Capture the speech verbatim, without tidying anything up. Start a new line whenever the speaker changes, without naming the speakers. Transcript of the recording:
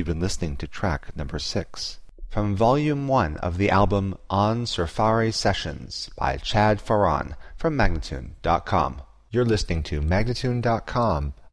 You've been listening to track number six from volume one of the album On Surfari Sessions by Chad Farran from Magnatune dot com. You're listening to Magnatune dot com,